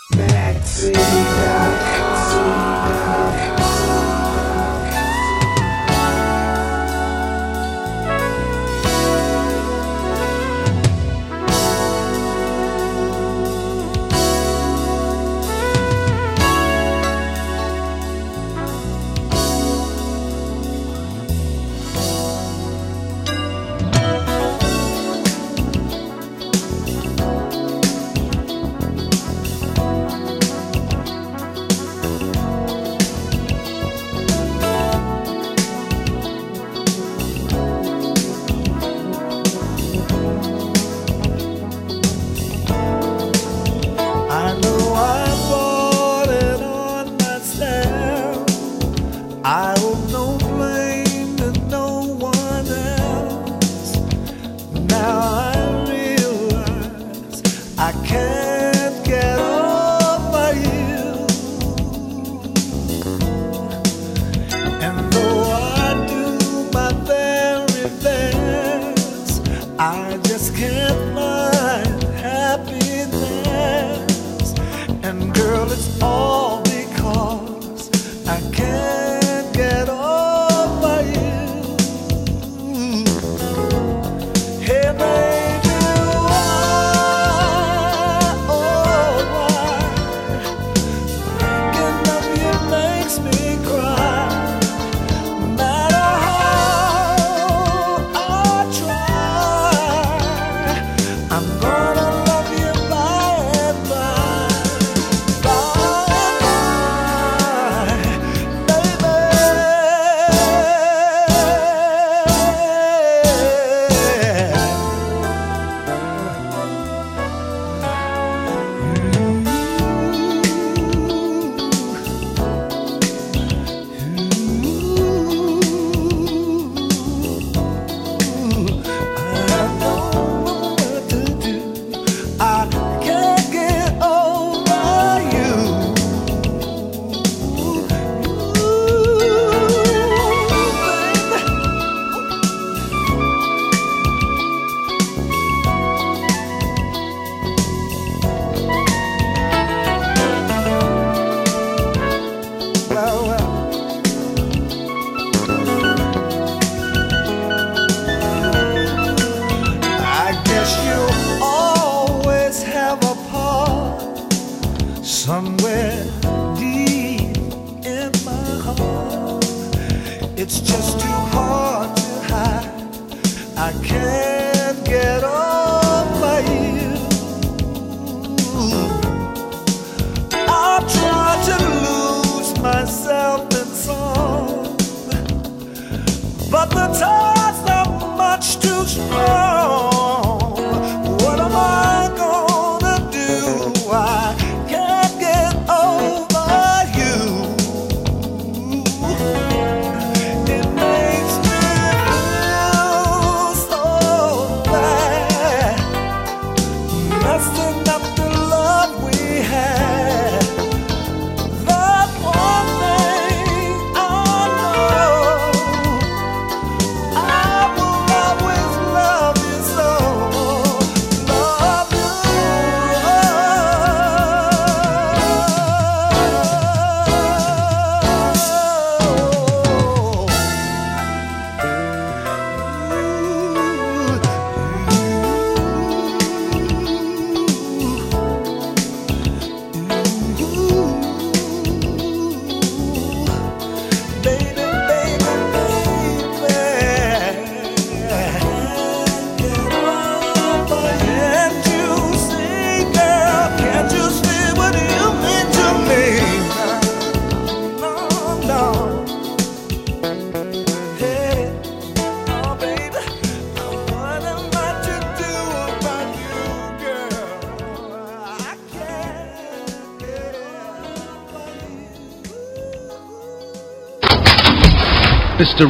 Mr.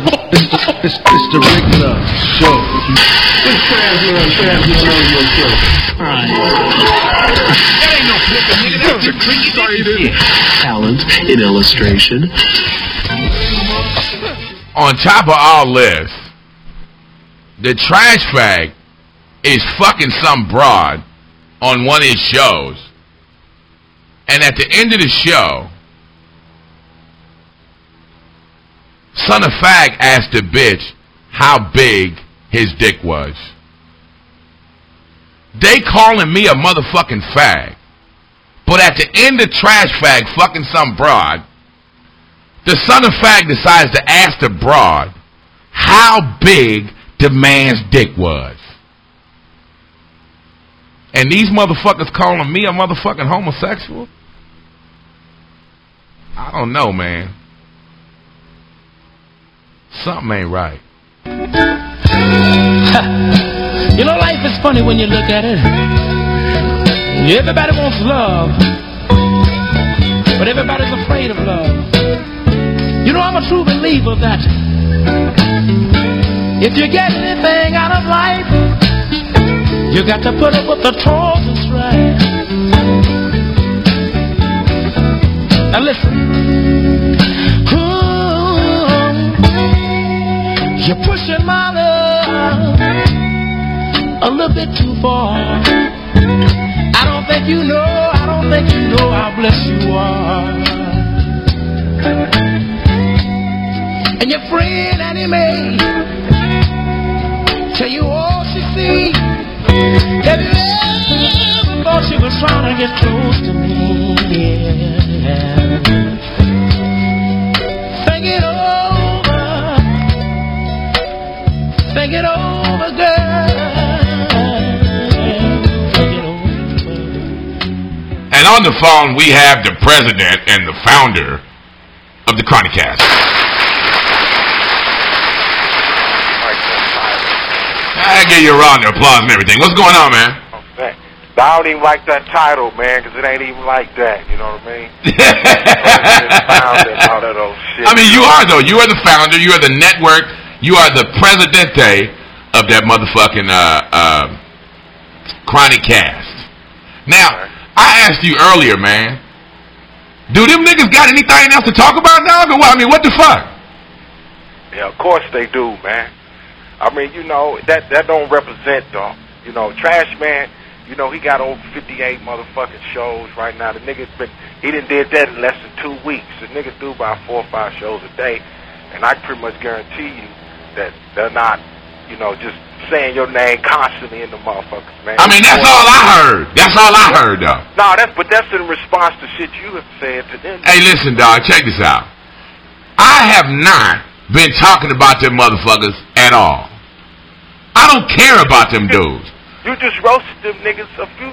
Regular Show. It's Transman on your show. Alright. That ain't no flipping, nigga. That's a creative talent in illustration. On top of all this, the trash bag is fucking some broad on one of his shows. And at the end of the show, Son of Fag asked the bitch how big his dick was. They calling me a motherfucking fag. But at the end of Trash Fag fucking some broad, the Son of Fag decides to ask the broad how big the man's dick was. And these motherfuckers calling me a motherfucking homosexual? I don't know, man. Something ain't right. You know, life is funny when you look at it. Everybody wants love, but everybody's afraid of love. You know, I'm a true believer that if you get anything out of life, you got to put up with the toils and strife. Now listen. You're pushing my love a little bit too far. I don't think you know how blessed you are. And your friend Annie Mae tell you all she sees. Have you ever thought she was trying to get close to me? Yeah. Think it over. Think it over, girl. Think it over. And on the phone, we have the president and the founder of the Chronicast. I give you a round of applause and everything. What's going on, man? Okay. I don't even like that title, man, because it ain't even like that. You know what I mean? All that old shit. I mean, you are, though. You are the founder. You are the network. You are the presidente of that motherfucking Chronicast. Now, I asked you earlier, man, do them niggas got anything else to talk about now? Or what? I mean, what the fuck? Yeah, of course they do, man. I mean, you know, that don't represent, though. You know, Trash Man, you know, he got over 58 motherfucking shows right now. The nigga's he done did that in less than 2 weeks. The niggas do about 4 or 5 shows a day. And I pretty much guarantee you that they're not, you know, just saying your name constantly in the motherfuckers, man. I mean, that's all I heard. That's all I heard, though. No, that's in response to shit you have said to them. Hey, listen, dog, check this out. I have not been talking about them motherfuckers at all. I don't care about them dudes. You just roasted them niggas a few.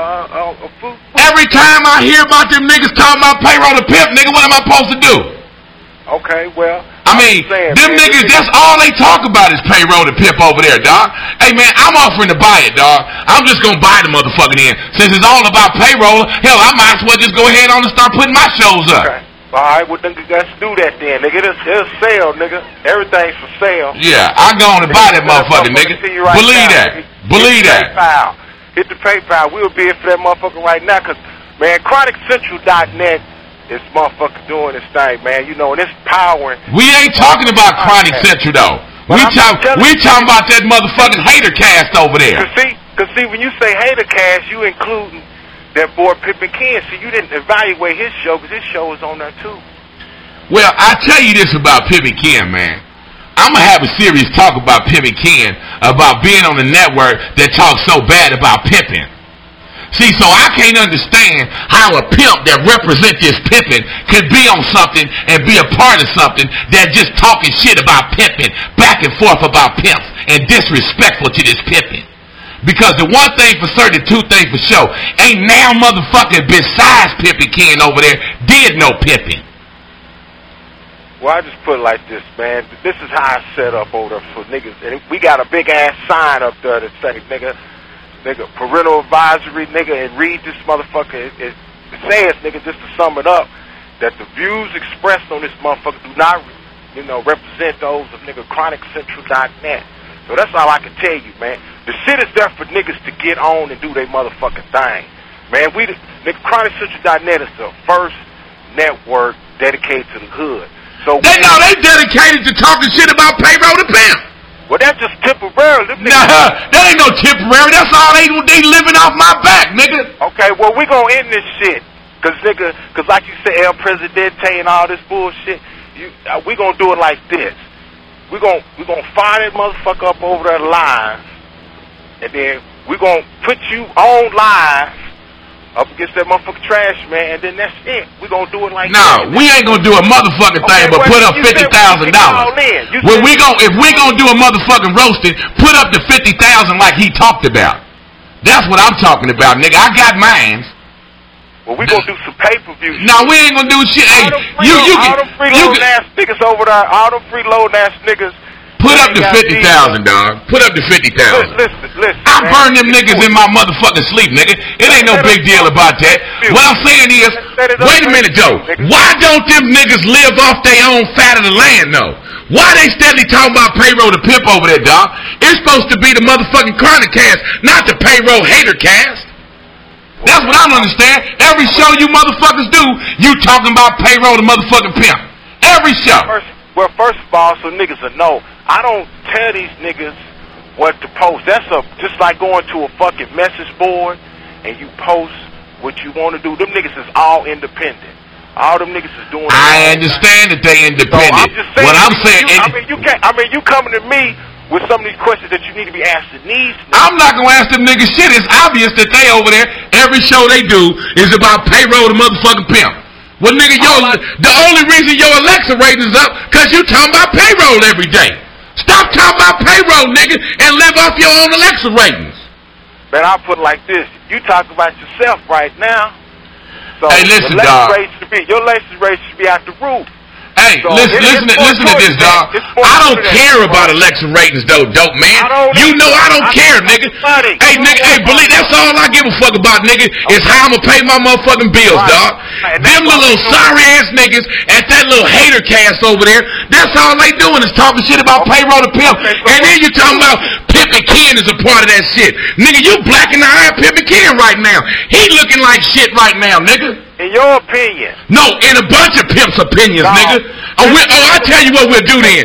Every time I hear about them niggas talking about payroll to pimp, nigga, what am I supposed to do? Okay, well, I mean, them niggas, that's all they talk about is payroll to pimp over there, dog. Hey, man, I'm offering to buy it, dog. I'm just going to buy the motherfucking in. Since it's all about payroll, hell, I might as well just go ahead on and start putting my shows up. Okay. All right, well, nigga, let's do that then, nigga. It'll sell, nigga. Everything's for sale. Yeah, I'm going to buy that motherfucker, nigga. Believe that. Believe that. Hit the PayPal. We'll be in for that motherfucker right now, because, man, ChronicCentral.net is motherfucker doing this thing, man. You know, and it's powering. We ain't talking about Chronic Central, though. We talking about that motherfucking hater cast over there. Cause see, when you say hater cast, you including that boy Pippin Ken. See, you didn't evaluate his show, because his show is on there, too. Well, I tell you this about Pippin Ken, man. I'm going to have a serious talk about Pippin Ken, about being on the network that talks so bad about pimping. See, so I can't understand how a pimp that represents this pimping could be on something and be a part of something that just talking shit about pimping, back and forth about pimps, and disrespectful to this pimping. Because the one thing for certain, two things for sure, ain't now motherfucker besides Pippin Ken over there did no pimping. Well, I just put it like this, man. This is how I set up over there for niggas. And we got a big-ass sign up there that say, nigga, parental advisory, nigga, and read this motherfucker. It says, nigga, just to sum it up, that the views expressed on this motherfucker do not, you know, represent those of nigga ChronicCentral.net. So that's all I can tell you, man. The shit is there for niggas to get on and do their motherfucking thing. Man, nigga, ChronicCentral.net is the first network dedicated to the hood. So they dedicated to talking shit about payroll to pimp. Well, that's just temporary. Nah, that ain't no temporary. That's all they living off my back, nigga. Okay, well, we gonna end this shit. Cause like you said, El Presidente and all this bullshit, we gonna do it like this. We gonna find that motherfucker up over there live, and then we gonna put you on live up against that motherfucking trash man, and then that's it. We gonna do it like that. No, we ain't gonna do a motherfucking thing but put up $50,000. Well, if we gonna do a motherfucking roasting, put up the $50,000 like he talked about. That's what I'm talking about, nigga. I got mine. Well, we gonna do some pay-per-view. No, we ain't gonna do shit. Hey, all them freeloading ass niggas over there, all them freeloading ass niggas. Put up the $50,000, dog. Put up the $50,000. Listen. I burn them niggas in my motherfucking sleep, nigga. It ain't no big deal about that. What I'm saying is, wait a minute, Joe. Why don't them niggas live off their own fat of the land, though? Why they steadily talking about payroll to pimp over there, dog? It's supposed to be the motherfucking Chronic cast, not the payroll hater cast. That's what I don't understand. Every show you motherfuckers do, you talking about payroll to motherfucking pimp. Every show. Well, first of all, so niggas will know, I don't tell these niggas what to post. That's just like going to a fucking message board and you post what you want to do. Them niggas is all independent. All them niggas is doing. I understand that they independent. So I'm just saying, what I'm saying, you coming to me with some of these questions that you need to be asking these niggas. I'm not gonna ask them niggas shit. It's obvious that they over there, every show they do is about payroll to motherfucking pimp. Well, nigga, the only reason your Alexa rating is up because you talking about payroll every day. Stop talking about payroll, nigga, and live off your own Alexa ratings. Man, I'll put it like this. You talk about yourself right now. So hey, listen, dog. Your Alexa rate should be out the roof. Hey, so listen to this, dog. I don't care about election ratings, though, dope man. You know I don't care, nigga. Hey, nigga, believe that's all I give a fuck about, nigga, is how I'm gonna pay my motherfucking bills, dog. Them little sorry ass niggas at that little hater cast over there, that's all they doing is talking shit about payroll to pimp. And then you talking about Pimpin' Ken is a part of that shit. Nigga, you blacking the eye of Pimpin' Ken right now. He looking like shit right now, nigga. In your opinion. No, in a bunch of pimps' opinions, nigga. I tell you what we'll do then.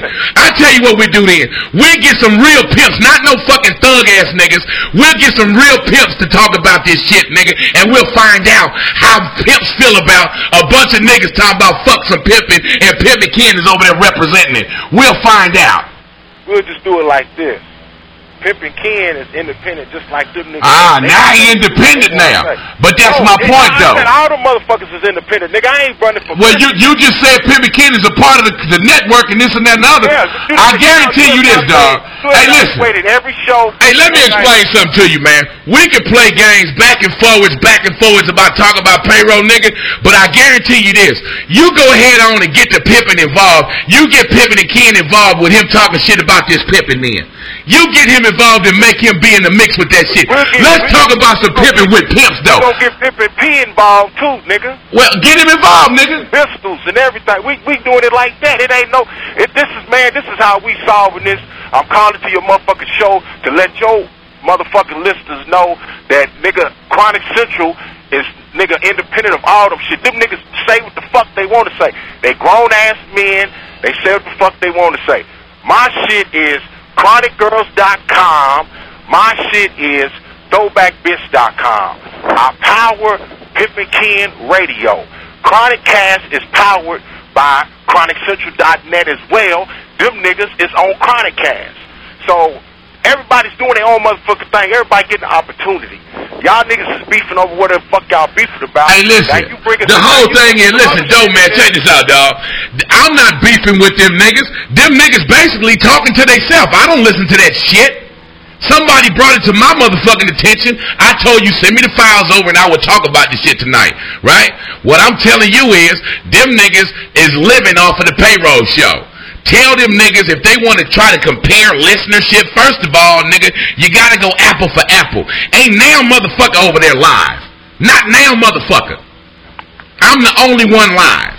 We'll get some real pimps, not no fucking thug-ass niggas. We'll get some real pimps to talk about this shit, nigga, and we'll find out how pimps feel about a bunch of niggas talking about fuck some pimping, and Pimpin' Ken is over there representing it. We'll find out. We'll just do it like this. Pimpin' Ken is independent just like them niggas. Now he independent now. But that's my point, though. All them motherfuckers is independent. Nigga, I ain't running for well, you just said Pimpin' Ken is a part of the network and this and that and the other. Yeah, I guarantee you this, dog. Hey, listen. Every show. Hey, let me explain something to you, man. We can play games back and forwards about talking about payroll, nigga, but I guarantee you this. You go ahead on and get the pimping involved. You get Pimpin' and Ken involved with him talking shit about this pimping then. You get him involved and make him be in the mix with that shit. Let's talk about some pimping with pimps, though. We're gonna get Pimpin' P involved, too, nigga. Well, get him involved, nigga. Pistols and everything. We doing it like that. This is how we solving this. I'm calling to your motherfucking show to let your motherfucking listeners know that, nigga, Chronic Central is, nigga, independent of all them shit. Them niggas say what the fuck they want to say. They grown-ass men. They say what the fuck they want to say. My shit is chronicgirls.com. My shit is throwbackbitch.com. I power Pimpin' Ken Radio. Chronic Cast is powered by chroniccentral.net as well. Them niggas is on Chronic Cast. So everybody's doing their own motherfucking thing. Everybody getting an opportunity. Y'all niggas is beefing over whatever the fuck y'all beefing about. Hey, listen. The whole thing is, listen, dope man, check this out, dog. I'm not beefing with them niggas. Them niggas basically talking to themselves. I don't listen to that shit. Somebody brought it to my motherfucking attention. I told you, send me the files over and I will talk about this shit tonight, right? What I'm telling you is, them niggas is living off of the payroll show. Tell them niggas if they want to try to compare listenership, first of all, nigga, you gotta go apple for apple. Ain't now motherfucker over there live. Not now motherfucker. I'm the only one live.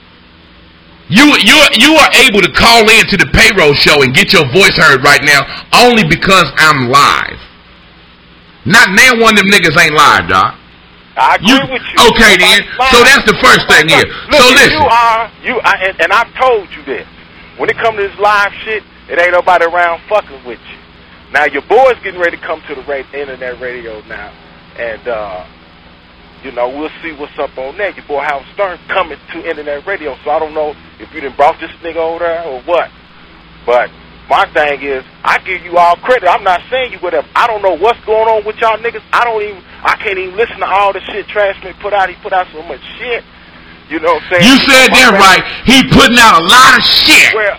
You are able to call in to the payroll show and get your voice heard right now only because I'm live. Not now one of them niggas ain't live, dog. I agree with you. Okay then. So that's the first thing here. So listen. And I've told you this. When it comes to this live shit, it ain't nobody around fucking with you. Now, your boy's getting ready to come to the internet radio now. And You know, we'll see what's up on that. Your boy Howard Stern coming to internet radio, so I don't know if you done brought this nigga over there or what. But my thing is, I give you all credit. I'm not saying you whatever. I don't know what's going on with y'all niggas. I can't even listen to all the shit Trashman put out. He put out so much shit. You know what I'm saying? You said that right. He putting out a lot of shit. Well,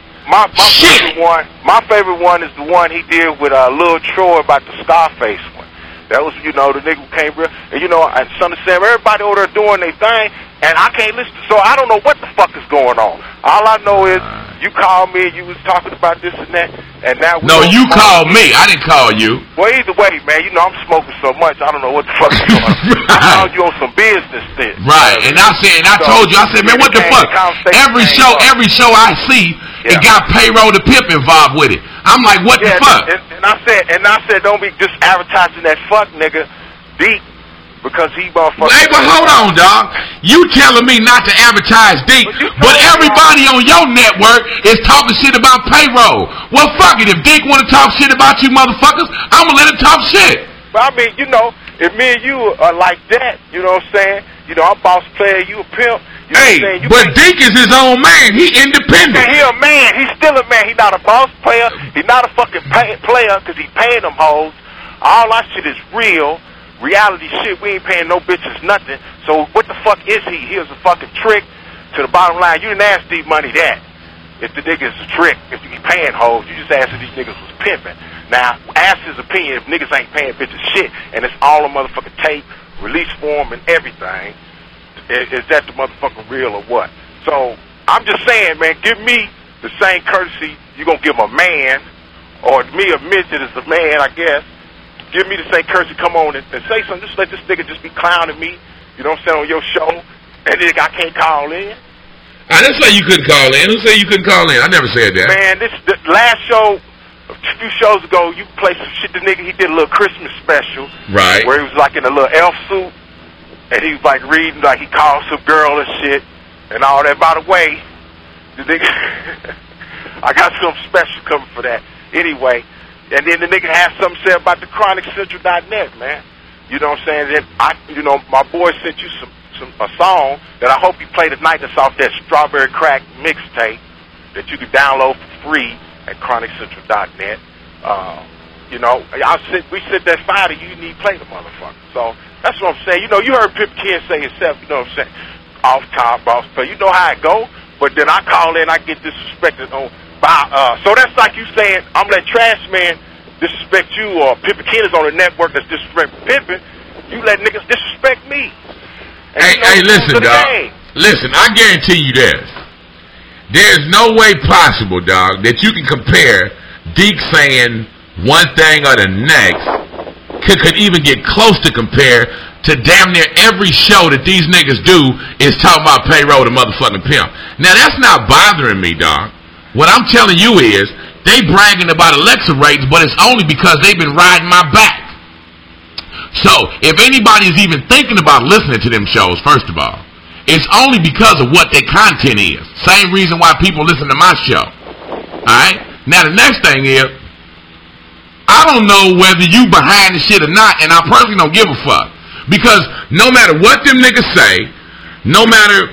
my favorite one is the one he did with Lil Troy about the Scarface one. That was, you know, the nigga who came real, and you know, and Son of Sam, everybody over there doing their thing, and I can't listen. So I don't know what the fuck is going on. All I know is you called me and you was talking about this and that, and now you called me. I didn't call you. Well, either way, man, you know I'm smoking so much, I don't know what the fuck is going on. I called you on some business thing. Right, and I told you, I said, man, what the fuck? Every show I see, it got Payroll the Pimp involved with it. I'm like, what the fuck? And I said, don't be just advertising that fuck nigga Deep because he motherfucker. Hey, but hold on, dog. You telling me not to advertise Deep, but everybody on your network is talking shit about Payroll. Well, fuck it. If Dick want to talk shit about you motherfuckers, I'm gonna let him talk shit. But I mean, you know, if me and you are like that, you know what I'm saying? You know, I'm boss player, you a pimp. You know but Deke is his own man. He independent. Okay, he a man. He's still a man. He's not a boss player. He's not a fucking player because he paying them hoes. All our shit is real. Reality shit. We ain't paying no bitches nothing. So what the fuck is he? Here's a fucking trick. To the bottom line, you didn't ask Steve Money that. If the nigga's a trick, if you be paying hoes, you just asked if these niggas was pimping. Now, ask his opinion if niggas ain't paying bitches shit, and it's all a motherfucking tape, release form, and everything. Is that the motherfucking real or what? So, I'm just saying, man, give me the same courtesy you gonna give a man, or me a midget is a man, I guess. Give me the same courtesy, come on and say something. Just let this nigga just be clowning me, you know what I'm saying, on your show, and then I can't call in. I didn't say you couldn't call in. Who said you couldn't call in? I never said that. Man, the last show, a few shows ago, you played some shit. The nigga, he did a little Christmas special. Right. Where he was like in a little elf suit. And he was like reading, like he called some girl and shit. And all that. By the way, the nigga, I got something special coming for that. Anyway. And then the nigga had something to say about the ChronicCentral.net, man. You know what I'm saying? Then my boy sent you a song that I hope you play tonight that's off that Strawberry Crack mixtape that you can download for free at ChronicCentral.net. You know, we sent that file to you, you need to play the motherfucker. So that's what I'm saying. You know, you heard Pip Ken say himself, you know what I'm saying, off top, boss play. You know how it go, but then I call in, I get disrespected on so that's like you saying, I'm let Trashman disrespect you, or Pip Ken is on the network that's disrespecting Pimpin'. You let niggas disrespect me. Hey, listen, dog. Listen, I guarantee you this. There's no way possible, dog, that you can compare Deke saying one thing or the next could even get close to compare to damn near every show that these niggas do is talking about Payroll the motherfucking pimp. Now, that's not bothering me, dog. What I'm telling you is they bragging about Alexa ratings, but it's only because they've been riding my back. So, if anybody is even thinking about listening to them shows, first of all, it's only because of what their content is. Same reason why people listen to my show. Alright? Now, the next thing is, I don't know whether you behind the shit or not, and I personally don't give a fuck. Because no matter what them niggas say, no matter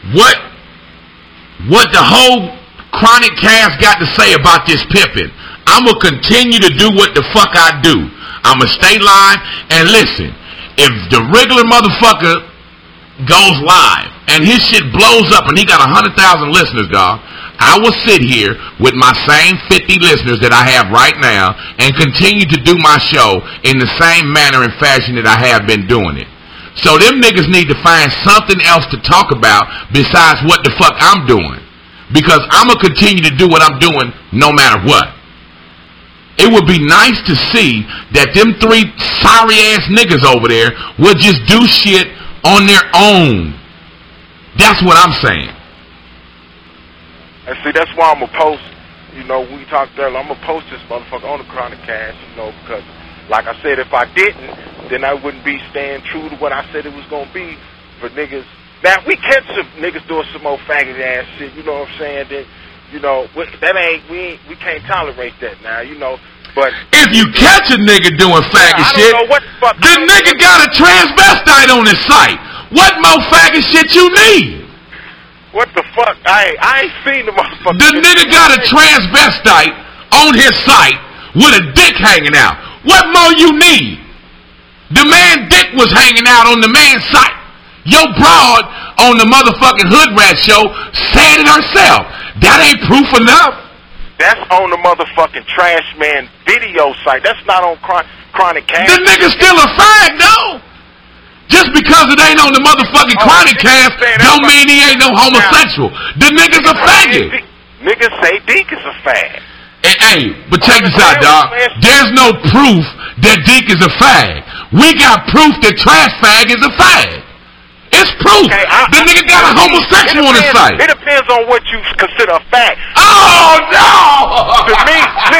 what the whole Chronic Cast got to say about this pimping, I'm going to continue to do what the fuck I do. I'm going to stay live and listen. If the regular motherfucker goes live and his shit blows up and he got 100,000 listeners, dog, I will sit here with my same 50 listeners that I have right now and continue to do my show in the same manner and fashion that I have been doing it. So them niggas need to find something else to talk about besides what the fuck I'm doing. Because I'm going to continue to do what I'm doing no matter what. It would be nice to see that them three sorry-ass niggas over there would just do shit on their own. That's what I'm saying. And see, that's why I'm going to post, you know, we talked earlier, I'm going to post this motherfucker on the Chronic Cast, you know, because, like I said, if I didn't, then I wouldn't be staying true to what I said it was going to be for niggas. Now, if we catch some niggas doing some old faggot-ass shit, you know what I'm saying, then, you know, that ain't, we can't tolerate that now, you know. But if you catch a nigga doing faggot shit, the nigga got a transvestite on his site. What more faggot shit you need? What the fuck? I ain't seen the motherfucker. The nigga got a transvestite on his site with a dick hanging out. What more you need? The man dick was hanging out on the man's site. Your broad on the motherfucking Hood Rat show said it herself. That ain't proof enough. That's on the motherfucking Trash Man video site. That's not on Chronic Cast. The nigga still a fag, though. Just because it ain't on the motherfucking Chronic Cast don't mean he ain't no homosexual. The nigga's a faggot. Niggas say Deke is a fag. Hey, but check this out, dog. There's no proof that Deke is a fag. We got proof that Trash Fag is a fag. It's proof. Okay, the nigga got a homosexual on his site. It depends on what you consider a fact. Oh, no! To me,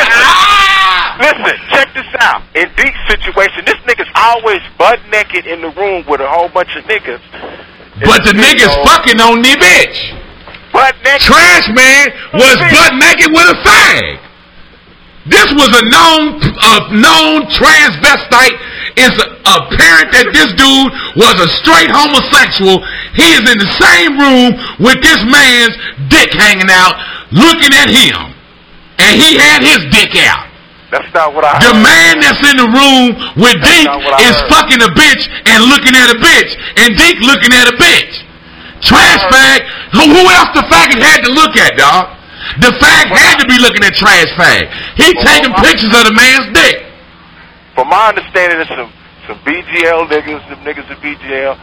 listen, check this out. In Deke's situation, this nigga's always butt naked in the room with a whole bunch of niggas. But the nigga's fucking on the bitch. Butt naked. Trash Man was butt naked with a fag. This was a known transvestite. It's apparent that this dude was a straight homosexual. He is in the same room with this man's dick hanging out, looking at him. And he had his dick out. That's not what I heard. The man that's in the room with Deke is fucking a bitch and looking at a bitch. And Deke looking at a bitch. Trash Fag. Who else the faggot had to look at, dog? The fag had to be looking at Trash Fag. He taking pictures of the man's dick. From my understanding, there's some BGL niggas, them niggas at BGL,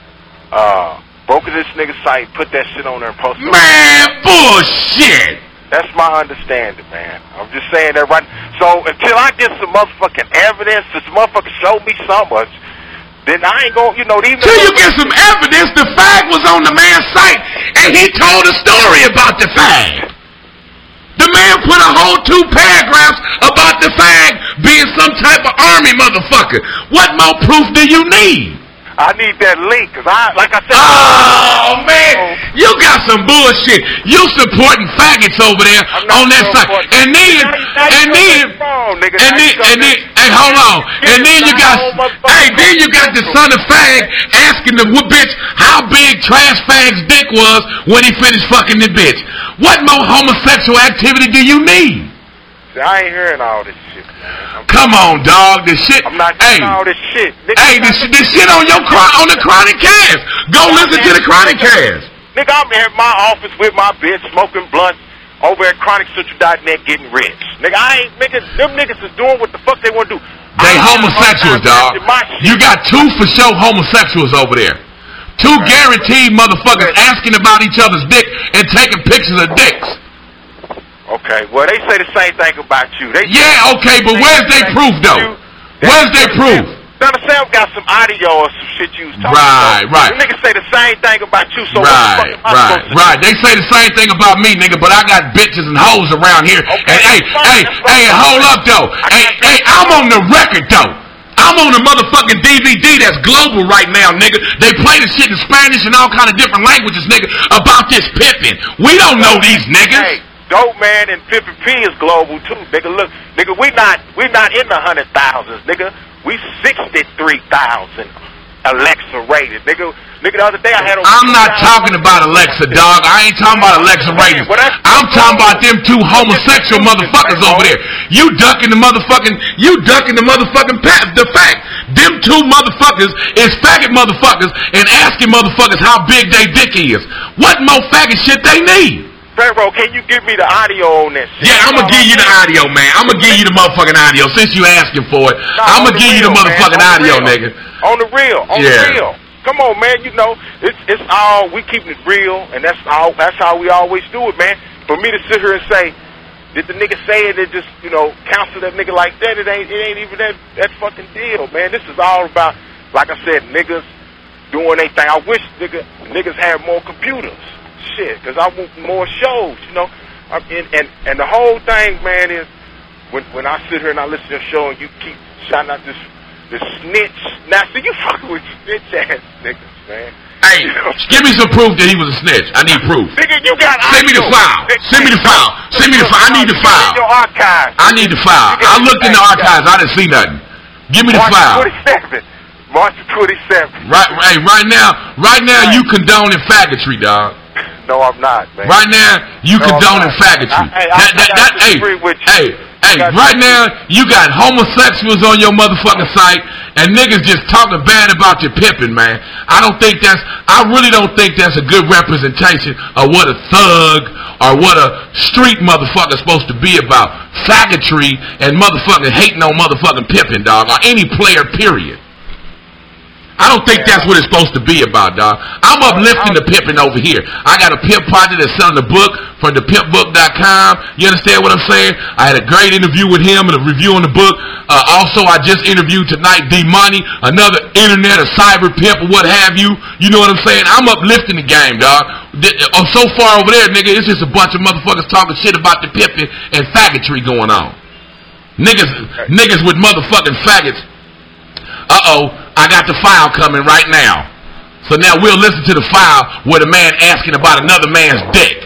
broke this nigga's site, put that shit on there and posted it. Man, bullshit. That's my understanding, man. I'm just saying that right. So until I get some motherfucking evidence, this motherfucker show me something, then I ain't gonna, these. Till you get some evidence, the fag was on the man's site, and he told a story about the fag. The man put a whole 2 paragraphs about the fag being some type of army motherfucker. What more proof do you need? I need that link, because like I said... Oh, man, you got some bullshit. You supporting faggots over there on that side. And then, hey, hold on. And then you got, the son of fag asking the bitch how big Trash Fag's dick was when he finished fucking the bitch. What more homosexual activity do you need? I ain't hearing all this shit. Come on, dog. The shit. I'm not hearing all this shit. Hey, this shit on the Chronic Cast. Go listen to the Chronic Cast. Nigga, I'm in my office with my bitch smoking blunts over at ChronicCentral.net getting rich. Nigga, them niggas is doing what the fuck they want to do. They homosexuals, dog. You got 2 for sure homosexuals over there. 2 guaranteed motherfuckers asking about each other's dick and taking pictures of dicks. Okay, well, they say the same thing about you. Yeah, okay, but where's their proof, though? Where's their proof? Donna Sam got some audio or some shit you was talking about. Right. The niggas say the same thing about you, so right. They say the same thing about me, nigga, but I got bitches and hoes around here. Okay, hey, hold up, though. Hey, I'm on the record, though. I'm on a motherfucking DVD that's global right now, nigga. They play the shit in Spanish and all kind of different languages, nigga, about this pimping. We don't know these niggas. Hey, Dope Man and 50P is global, too. Nigga, look, nigga, we not in the 100,000s, nigga. We 63,000 Alexa rated, nigga. The other day I had on... I'm not talking about Alexa, dog. I ain't talking about Alexa ratings. I'm talking about them 2 homosexual motherfuckers over there. You ducking the motherfucking the fact. Them 2 motherfuckers is faggot motherfuckers and asking motherfuckers how big they dick is. What more faggot shit they need? Pharaoh, can you give me the audio on that shit? Yeah, I'm gonna give you the audio, man. I'm gonna give you the motherfucking audio since you asking for it. I'm gonna give you the motherfucking audio, nigga. On the real. Come on, man. It's all, we keeping it real, and that's how we always do it, man. For me to sit here and say, did the nigga say it and just, counsel that nigga like that, it ain't even that fucking deal, man. This is all about, like I said, niggas doing their thing. I wish niggas had more computers. Shit, because I want more shows, and the whole thing, man, is when I sit here and I listen to your show and you keep shouting out this snitch. Now, see, you fucking with snitch ass niggas, man. Hey, give me some proof that he was a snitch. I need proof. Nigga, you got Send me the file. Send me the file. Send me the file. I need the file. Your archives. I need the file. I looked in the archives. I didn't see nothing. Give me the file. March 27th. Right now, you condoning faggotry, dog. No, I'm not, man. Right now, you condoning faggotry. Hey, right now, you got homosexuals on your motherfucking site, and niggas just talking bad about your pimping, man. I really don't think that's a good representation of what a thug or what a street motherfucker is supposed to be about. Faggotry and motherfucking hating on motherfucking pimping, dog, or any player, period. I don't think that's what it's supposed to be about, dog. I'm uplifting the pimping over here. I got a pimp project that's selling a book from thepimpbook.com. You understand what I'm saying? I had a great interview with him and a review on the book. Also, I just interviewed tonight D-Money, another internet or cyber pimp or what have you. You know what I'm saying? I'm uplifting the game, dog. So far over there, nigga, it's just a bunch of motherfuckers talking shit about the pimping and faggotry going on. Niggas with motherfucking faggots. I got the file coming right now. So now we'll listen to the file where the man asking about another man's dick.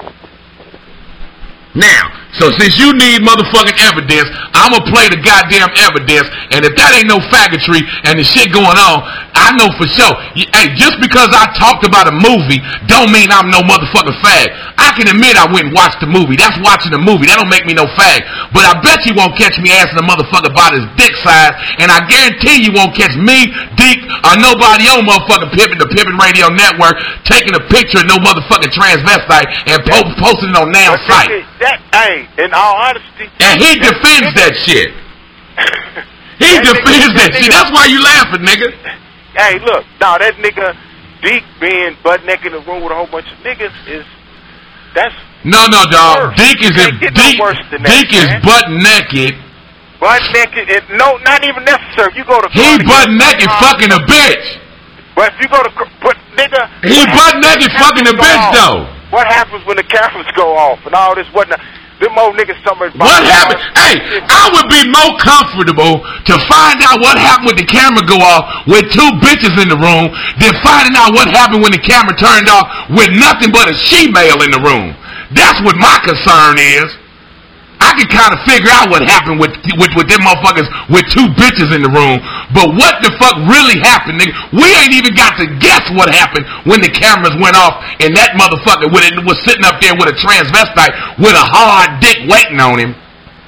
Now, so since you need motherfucking evidence, I'm gonna play the goddamn evidence, and if that ain't no faggotry and the shit going on, I know for sure. Hey, just because I talked about a movie don't mean I'm no motherfucking fag. I can admit I went and watched the movie. That's watching the movie. That don't make me no fag. But I bet you won't catch me asking a motherfucker about his dick size, and I guarantee you won't catch me, Deke, or nobody on motherfucking Pimpin', the Pimpin' Radio Network, taking a picture of no motherfucking transvestite and posting it on now site. Hey, in all honesty, and he defends that shit. He defends that shit. That's why you laughing, nigga. Hey, look, now that nigga Deke being butt naked in the room with a whole bunch of niggas that's no, dog. Deke is butt naked. Butt naked, no, not even necessary. You go to he butt naked fucking a bitch. But if you go to nigga, he butt naked fucking a bitch though. What happens when the cameras go off and all this whatnot? Them old niggas somewhere. What happened? Hey, I would be more comfortable to find out what happened when the camera go off with two bitches in the room than finding out what happened when the camera turned off with nothing but a she-male in the room. That's what my concern is. I can kind of figure out what happened with them motherfuckers with two bitches in the room, but what the fuck really happened, nigga? We ain't even got to guess what happened when the cameras went off and that motherfucker was sitting up there with a transvestite with a hard dick waiting on him.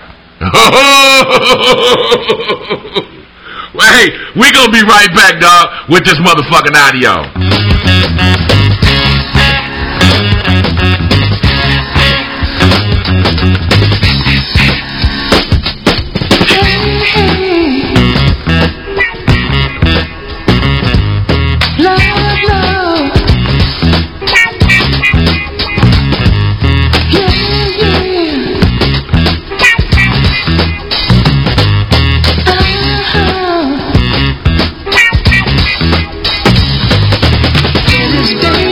Well, hey, we gonna be right back, dog, with this motherfucking audio. This day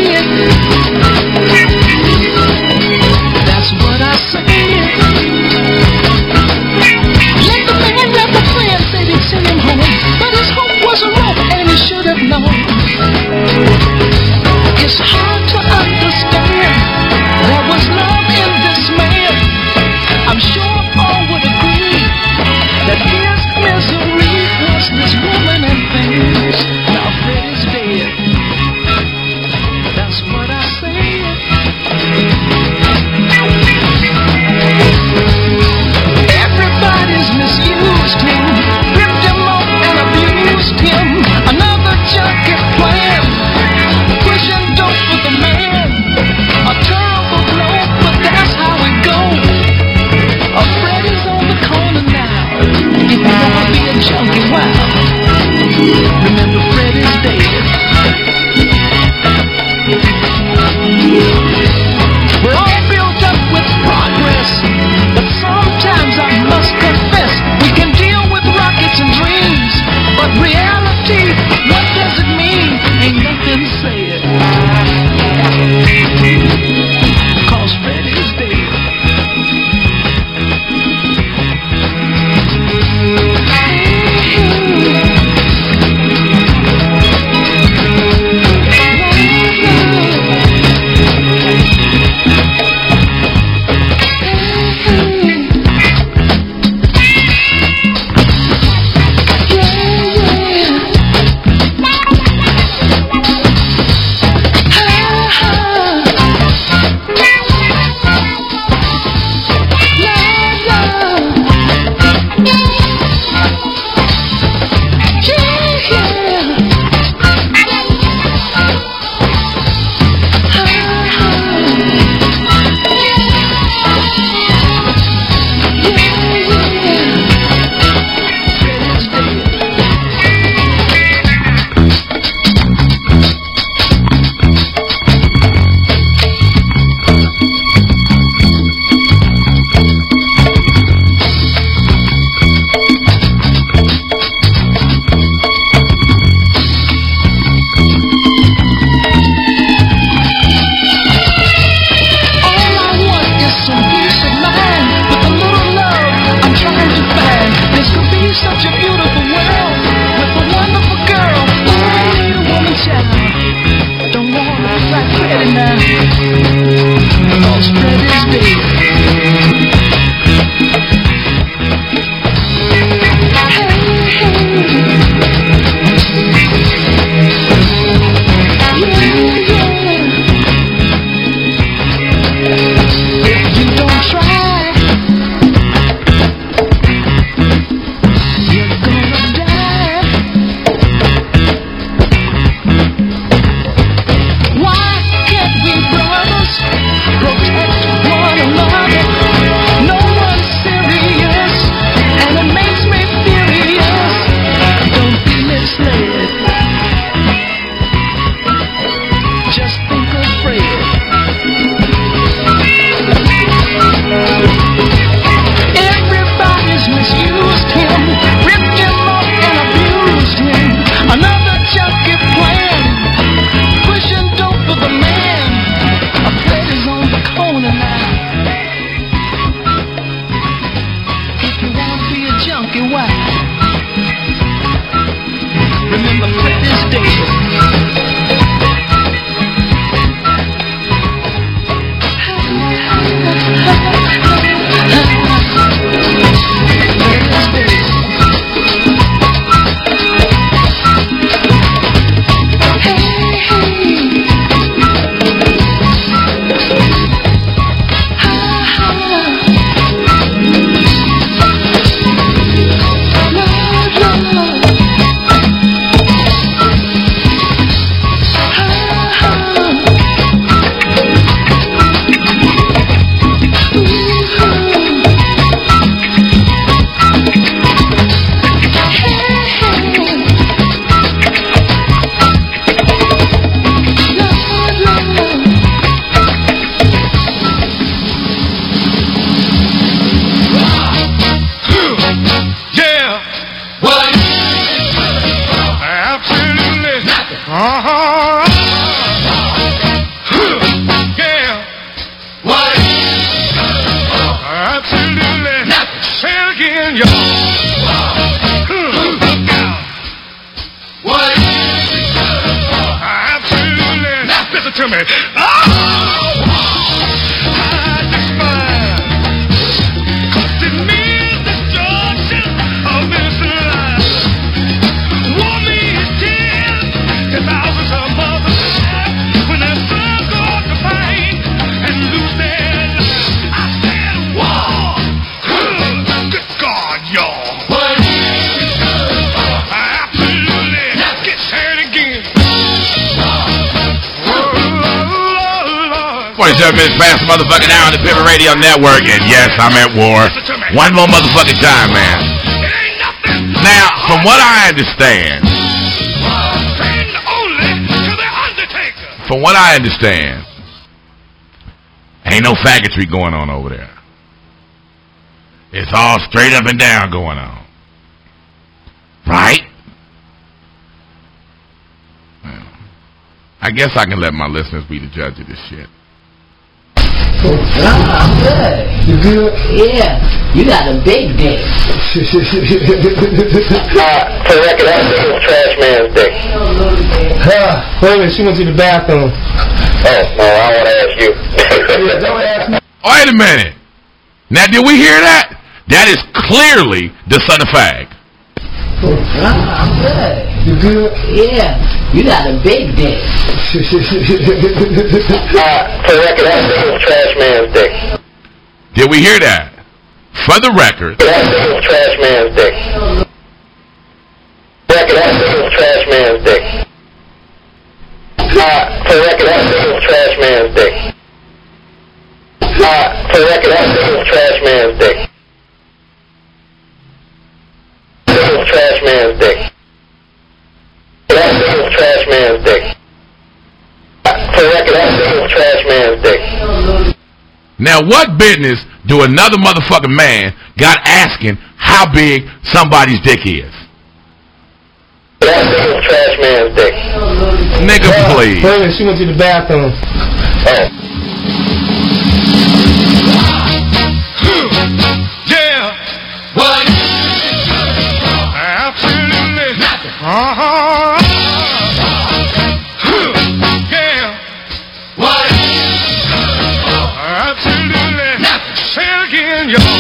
now. Cause Fred is dead. Minutes past the motherfucking hour on the Pimpin' Radio Network, and yes, I'm at war. One more motherfucking time, man. Now, from what I understand, ain't no faggotry going on over there. It's all straight up and down going on. Right? Well, I guess I can let my listeners be the judge of this shit. Oh, I'm good. You good? Yeah. You got a big dick. For the record, that thing was Trash Man's dick. Wait a minute, she went to the bathroom. Oh, no, I want to ask you. Yeah, don't ask me. Wait a minute. Now, did we hear that? That is clearly the son of fag. Oh, I'm good. You good? Yeah. You got a big dick. For the record, that thing was Trash Man's dick. Did we hear that? For the record. That thing was Trash Man's dick. For the record, that thing was Trash Man's dick. For the record, that thing was Trash Man's dick. For the record, that thing was Trash Man's dick. That was Trash Man's dick. That thing was Trash Man's dick. For the record, that thing was Trash Man's dick. Now, what business do another motherfucking man got asking how big somebody's dick is? That thing was Trash Man's dick. Nigga, please. Wait a minute, she went to the bathroom. Oh. Yeah. What? Absolutely nothing. Yeah. What? Absolutely. Say it again, y'all.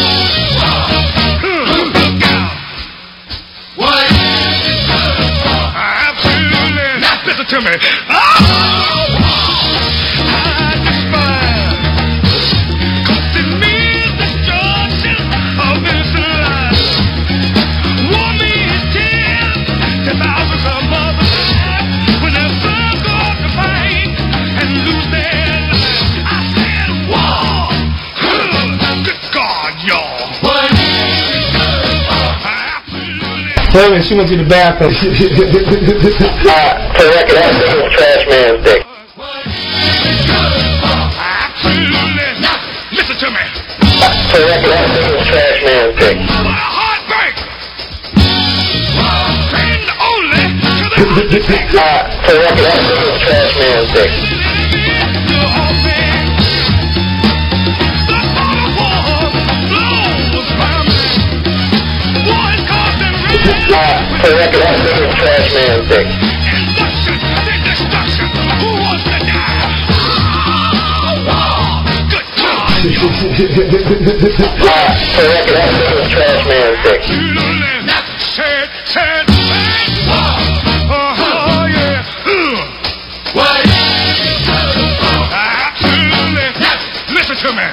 Look out. What? Absolutely. Listen to me. Oh! I despise. 'Cause it means destruction of this life. Want me to tell the thousands of mothers when their sons go to fight and lose their lives. I said, war. Good God, y'all. What? Wait a minute, she went to the bathroom. For the record, that's the trash man's dick. Absolutely. Listen to me. For the record, that's the trash man's dick. What a heartbreak. Friend only to the undertaker. For the record, that's the trash man's dick. The whole thing. The thought of war blows by me. War is causing For the record, that's the trash man's dick. induction, then destruction. Who wants to die? Good God. For the record, that's the trash man's dick. Say it. Oh, yeah. What? Absolutely. Listen to me.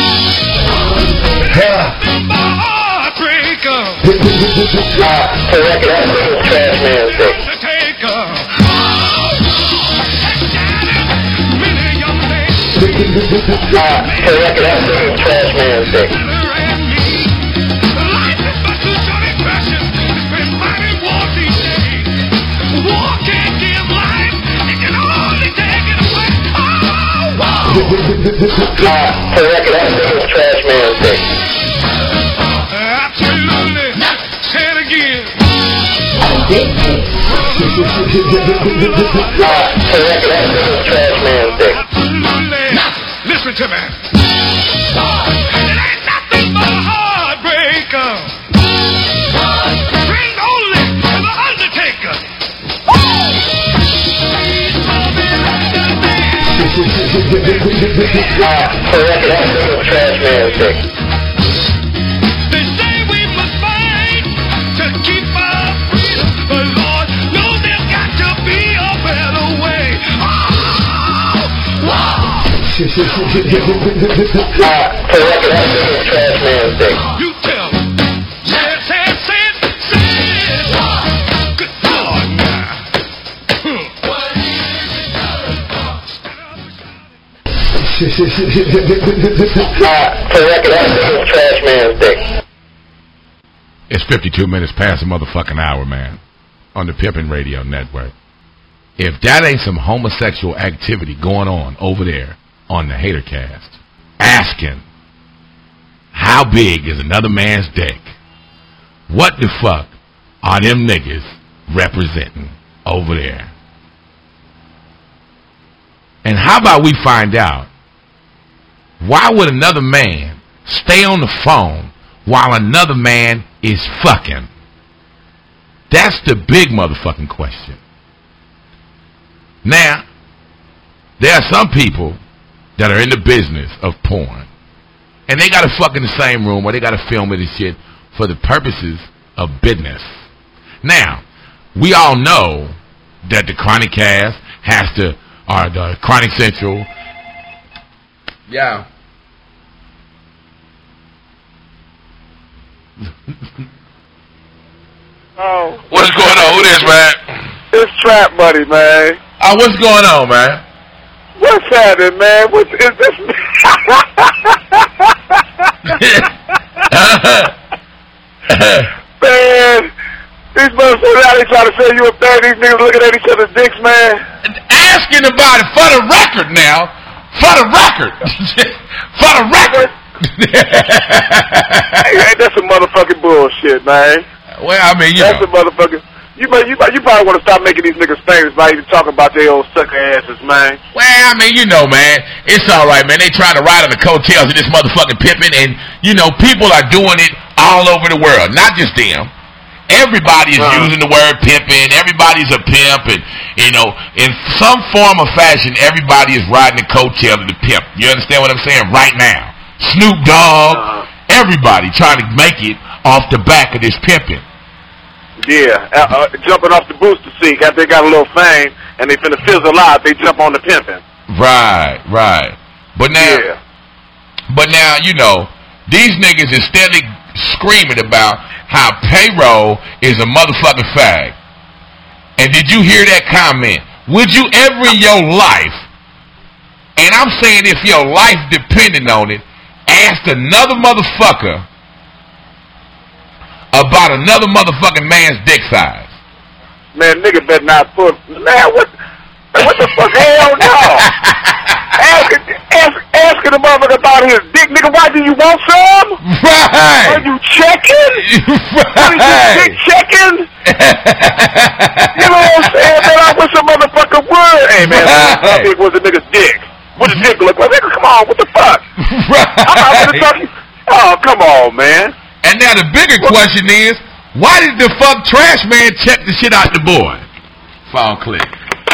Heartbreaker. For the record, that's the trash man's dick. Undertaker. Many young ladies. For the record, that's the trash man's dick. Life is but too short and precious. It's been fighting war these days. War can't give life. It can only take it away. Oh, wow. For the record, that's the trash man's dick. Absolutely. Say it again. For the record, that's the trash man's dick. Absolutely. Listen to me. It ain't nothing but a heartbreaker. Friend only to the undertaker. For the record, that's the trash man's dick. They say we must fight to keep our freedom, but Lord knows there's got to be a better way. For the record, that's the trash man's dick. You tell me. Say it. Good Lord, now. For the record, that's the trash man's dick. It's 52 minutes past the motherfucking hour, man, on the Pimpin' Radio Network. If that ain't some homosexual activity going on over there on the Hatercast, asking how big is another man's dick, what the fuck are them niggas representing over there? And how about we find out, why would another man stay on the phone while another man is fucking? That's the big motherfucking question. Now, there are some people that are in the business of porn, and they got to fuck in the same room, or they got to film it and shit for the purposes of business. Now, we all know that the Chronic Cast has to, or the Chronic Central, yeah. Oh, What's going on? Who this, man? it's Trap Buddy, man. Oh, what's going on, man? What's happening, man? What is this? Man, these motherfuckers out here trying to say you a thing. These niggas looking at each other's dicks, man. Asking about it for the record now. For the record. For the record. Hey, that's some motherfucking bullshit, man. Well, I mean, you That's know. a motherfucking. You probably want to stop making these niggas famous by even talking about their old sucker asses, man. Well, I mean, you know, man. It's all right, man. They trying to ride on the coattails of this motherfucking Pimpin', and, you know, people are doing it all over the world. Not just them. Everybody is using the word pimping. Everybody's a pimp, and in some form or fashion, everybody is riding the coattail of the pimp. You understand what I'm saying? Right now, Snoop Dogg, everybody trying to make it off the back of this pimping. Yeah, jumping off the booster seat. They got a little fame, and they finna fizzle out. They jump on the pimping. Right. But now, these niggas is steadily screaming about how payroll is a motherfucking fag. And did you hear that comment? Would you ever in your life, and I'm saying if your life depended on it, ask another motherfucker about another motherfucking man's dick size? Man, nigga better not put... Man, what the fuck? Hell no! Asking the motherfucker about his dick, nigga, why do you want some? Right! Are you checking? Right! What is your dick checking? You know what I'm saying? Man, I wish a motherfucker would. Hey, man, how big was the nigga's dick? What the dick look like? Nigga, come on, what the fuck? Right! I'm not gonna talk you. Oh, come on, man. And now the bigger question is, why did the fuck trash man check the shit out the boy? Phone click.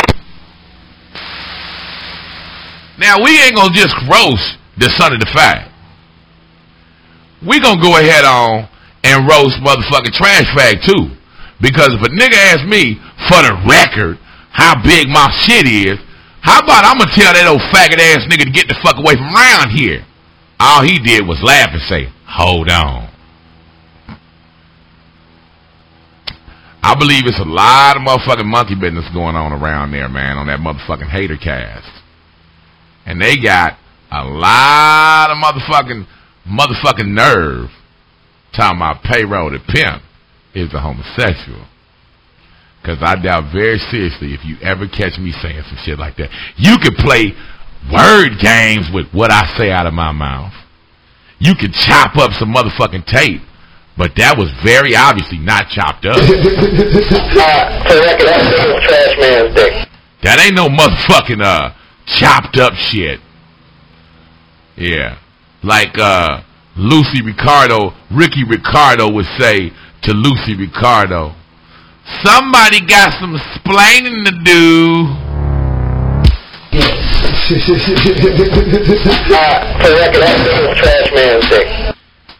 Now, we ain't gonna just roast the son of the fag. We gonna go ahead on and roast motherfucking trash fag too. Because if a nigga asks me, for the record, how big my shit is, how about I'm gonna tell that old faggot ass nigga to get the fuck away from around here? All he did was laugh and say, hold on. I believe it's a lot of motherfucking monkey business going on around there, man, on that motherfucking hater cast. And they got a lot of motherfucking nerve talking about payroll to pimp is a homosexual. Because I doubt very seriously if you ever catch me saying some shit like that. You could play word games with what I say out of my mouth. You could chop up some motherfucking tape. But that was very obviously not chopped up. Trash man's dick. That ain't no motherfucking chopped up shit. Yeah. Like Ricky Ricardo would say to Lucy Ricardo, somebody got some splaining to do. For the record, that's trash man's dick.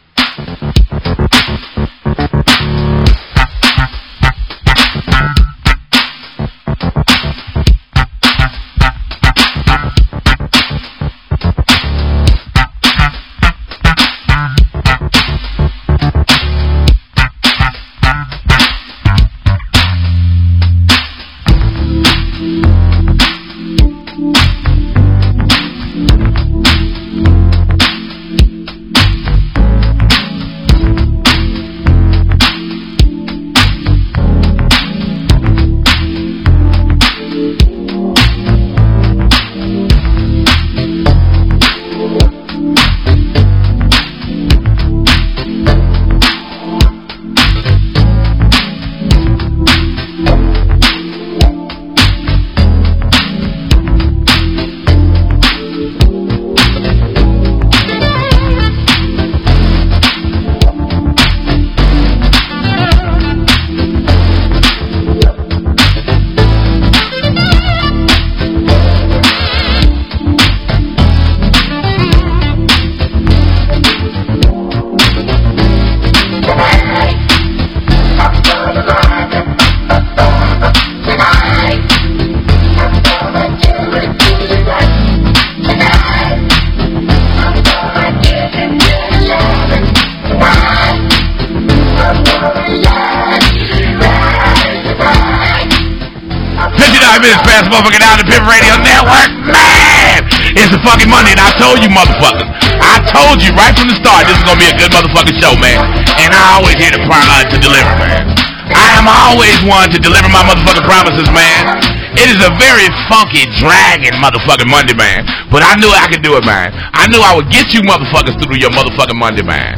Minutes past motherfucking out of the Pimp Radio Network, man! It's a fucking Monday, and I told you motherfuckers. I told you right from the start this is gonna be a good motherfucking show, man. And I always here to deliver, man. I am always one to deliver my motherfucking promises, man. It is a very funky, dragging motherfucking Monday, man. But I knew I could do it, man. I knew I would get you motherfuckers through your motherfucking Monday, man.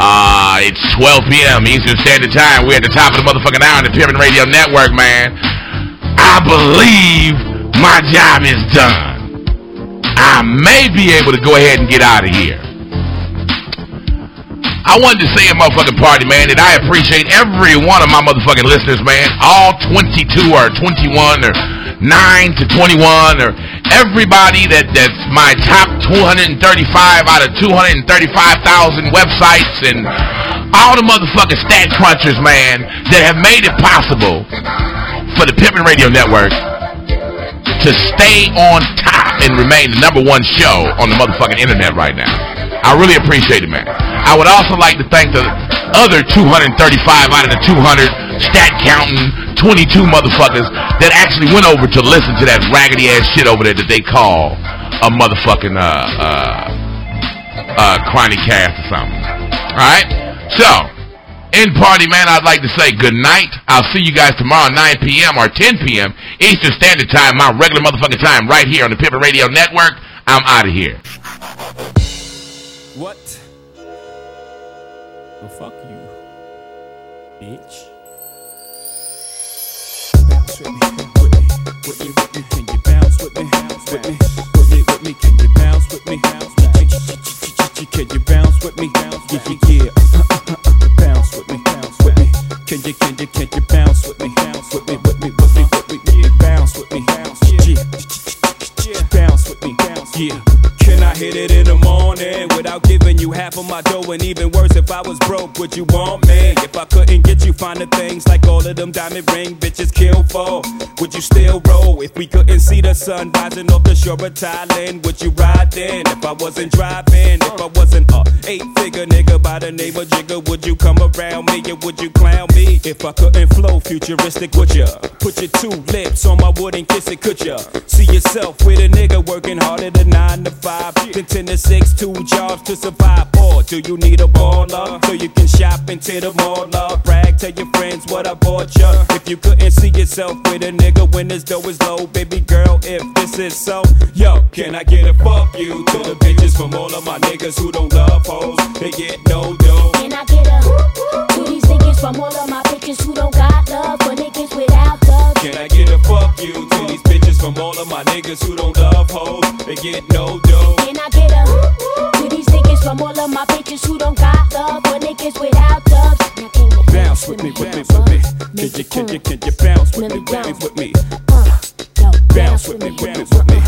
It's 12 p.m. Eastern Standard Time. We're at the top of the motherfucking hour on the Pimp Radio Network, man. I believe my job is done. I may be able to go ahead and get out of here. I wanted to say a motherfucking party, man, that I appreciate every one of my motherfucking listeners, man. All 22 or 21 or 9 to 21 or everybody that's my top 235 out of 235,000 websites and all the motherfucking stat crunchers, man, that have made it possible for the Pimpin' Radio Network to stay on top and remain the #1 show on the motherfucking internet right now. I really appreciate it, man. I would also like to thank the other 235 out of the 200 stat counting 22 motherfuckers that actually went over to listen to that raggedy ass shit over there that they call a motherfucking chronic cast or something. Alright? So, in party, man, I'd like to say good night. I'll see you guys tomorrow 9 p.m. or 10 p.m. Eastern Standard Time, my regular motherfucking time, right here on the Pimpin' Radio Network. I'm out of here. What? Well, fuck you, bitch. Bounce with me, with me, can you bounce with me, with me, can you bounce with me, can you bounce with me, yeah, bounce with me, can you bounce with me, bounce with me, yeah. Can I hit it in the morning without giving you half of my dough? And even worse, if I was broke, would you want me? If I couldn't get you finer things like all of them diamond ring bitches kill for, would you still roll? If we couldn't see the sun rising off the shore of Thailand, would you ride then? If I wasn't driving, if I wasn't a 8-figure nigga by the name of Jigga, would you come around me or would you clown me? If I couldn't flow futuristic, would ya put your 2 lips on my wood and kiss it? Could ya see yourself with a nigga working harder than 9 to 5? Then 10 to 6, 2 jobs to survive. Or do you need a baller so you can shop into the mall? Brag, tell your friends what I bought ya. If you couldn't see yourself with a nigga when this dough is low, baby girl, if this is so, yo, can I get a fuck you to the bitches from all of my niggas who don't love hoes? They get no dough. Can I get a to these niggas from all of my bitches who don't got love for niggas without love? Can I get a fuck you to these bitches from all of my niggas who don't love hoes? They get no dough. Can I get a to these niggas from all of my bitches who don't got love for niggas without dubs? Now can you bounce with me, with me, with me? Can you bounce with me, with me? Bounce with me, with me, with me?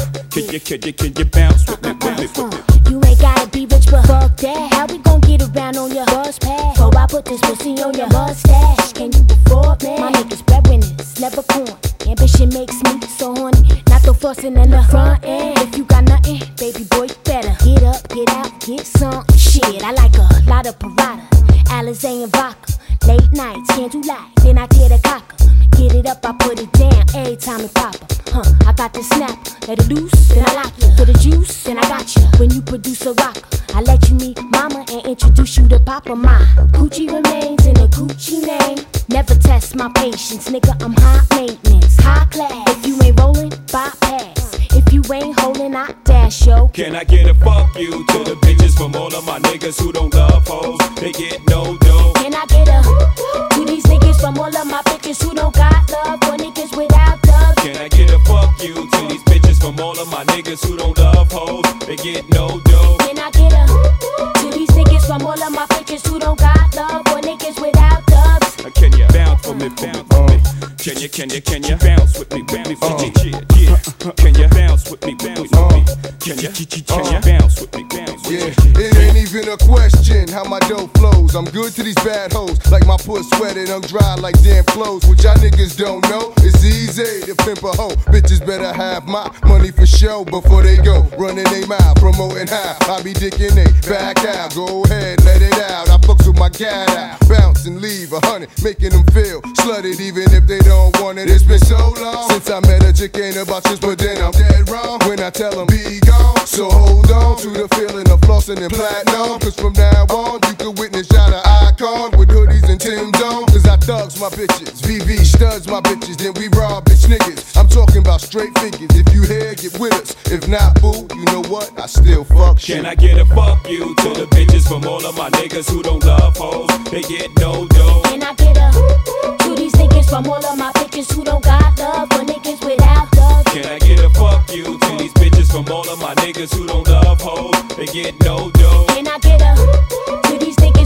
Can you bounce with me, with me, with me? You ain't gotta be rich, but fuck that. How we gon' get around on your bus pass? So I put this pussy on your mustache. Can you afford me? My niggas breadwinners, never corn. Ambition makes me so horny. Not the fussing in the front end. If you got nothing, baby boy, you better get up, get out, get some shit. I like a lot of Parada, Alizé and vodka. Late nights, can't do light, then I tear the cocker. Get it up, I put it down every time it pop up. I got the snap, let it loose, then I lock you. For the juice, then I got you. When you produce a rocker, I let you meet mama and introduce you to papa. My Gucci remains in a Gucci name. Never test my patience, nigga, I'm high maintenance, high class. If you ain't rolling, bypass. If you ain't holding, I dash, yo. Can I get a fuck you to the bitches from all of my niggas who don't love hoes? They get no dough. Can I get a to these niggas from all of my bitches who don't got love for niggas without love? Can I get a fuck you to these bitches from all of my niggas who don't love hoes? They get no dough. Can I get a to these niggas from all of my bitches who don't got love for niggas without dubs? Can you bounce for me, bounce for me? Can you bounce with me, bounce with me? Yeah. Can you bounce with me, bounce with me? Can you bounce with me, bounce with me? It ain't even a question how my dough flows. I'm good to these bad hoes, like my puss sweated, I'm dry like damn clothes. What y'all niggas don't know, it's easy to pimp a hoe. Bitches better have my money for show before they go running they mouth, promoting how I be dicking they back out. Go ahead, let it out. I fucks with my cat out, bounce and leave 100, making them feel slutted even if they don't want it. It's been so long since I met a chick, ain't about this, but then I'm dead wrong when I tell them be gone. So hold on to the feeling of flossing and platinum, cause from now on you can witness y'all an icon with hoodies and Tim's on. Cause I thugs my bitches, VV studs my bitches, then we rob bitch niggas. I'm talking about straight figures. If you here, get with us. If not, boo, you know what? I still fuck shit. Can I get a fuck you to the bitches from all of my niggas who don't love hoes? They get no dough. Can I get a to these niggas from all of my bitches who don't got love for niggas without love? Can I get a fuck you to these bitches from all of my niggas who don't love hoes? They get no dough. Can I get a to these niggas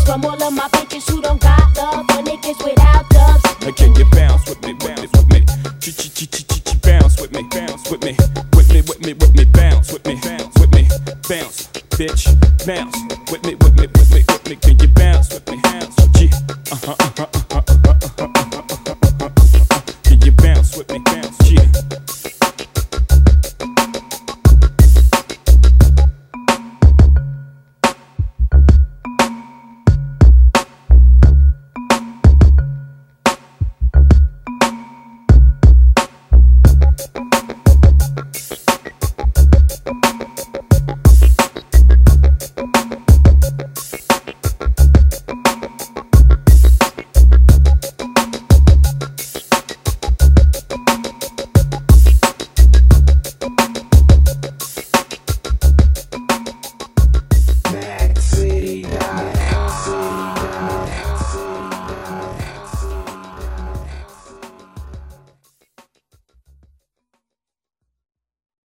from all of my bitches who don't got love for niggas without dubs. Can you bounce with me, bounce with me? Bounce with me, bounce with me, with me, with me, with me, bounce with me, bounce with me, bounce, bitch, bounce with me, with me, with me, with me. Can you bounce with me? Bounce,